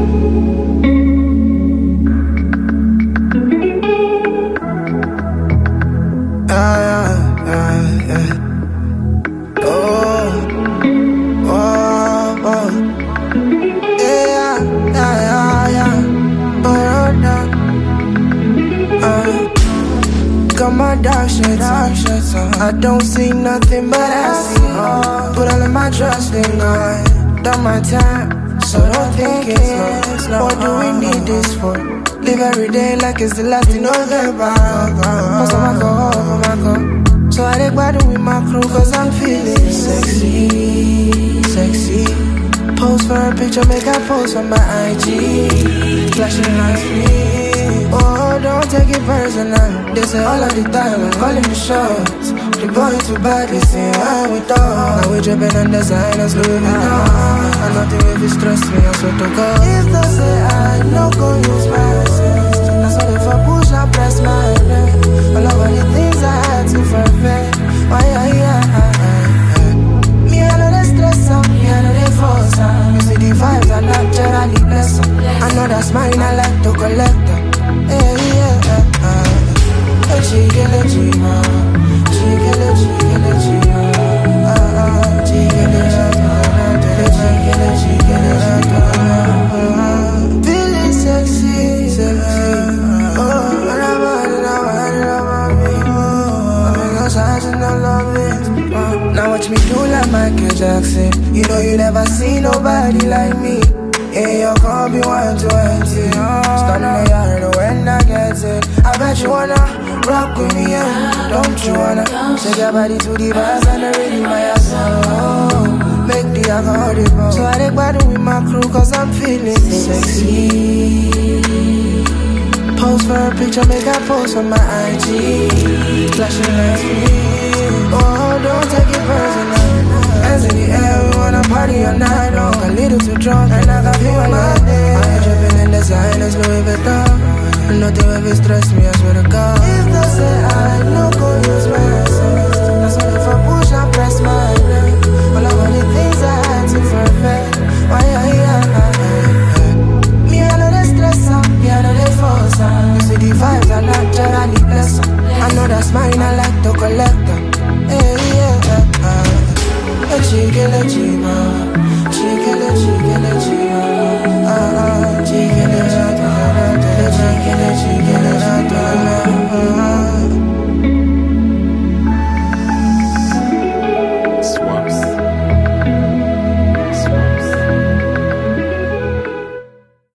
Got my dark shades on. I don't see nothing but I see all. Put all of my trust in God. Done my time, so don't think it's what do we need this for? Live every day like it's the last thing I'll get back. Most of my go, so I take body with my crew cause I'm feeling sexy, sexy. Pose for a picture, make a post on my IG. Flashing lights free. Oh, don't take it personal. They say all of the time, I'm calling the shots. The boy too bad, they say how we talk. Now we dripping on designers, Louis Vuitton. And nothing if it stress me, I swear to God. If they say I no go use my sense, that's why if I push, I press my neck. All over the things I had to perfect. Oh yeah. Me, I know they stress up, me, I know they force up. You see the vibes are naturally blessed. I know that's mine, I like to collect them. Feeling sexy, sexy. Now watch me do like Michael Jackson. You know you never see nobody like me. Yeah, your call be 120. Standing in the yard when I get it. I bet you wanna rock with me, yeah. Don't you wanna shake your body to the bass and the rhythm of your song. Make the alcohol dip. So I take body with my crew cause I'm feeling sexy. Pose for a picture, make a post on my IG. Flashing lights free. Oh, don't take it personal. Hands in the air, we wanna party all night long. A little too drunk, and I got feel my day. I ain't dripping in designers, Louis Vuitton. And nothing ever stress me, I swear to God. If they say I no go use my